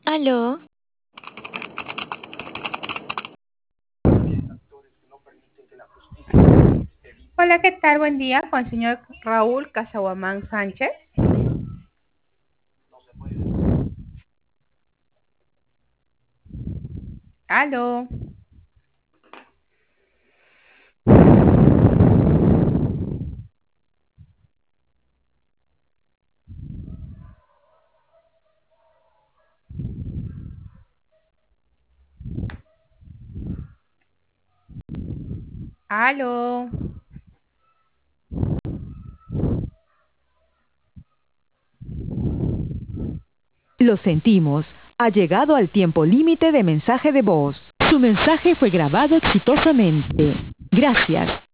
Aló, Hola, ¿qué tal? Buen día con el señor Raúl Casaguamán Sánchez. Aló, aló. Lo sentimos. Ha llegado al tiempo límite de mensaje de voz. Su mensaje fue grabado exitosamente. Gracias.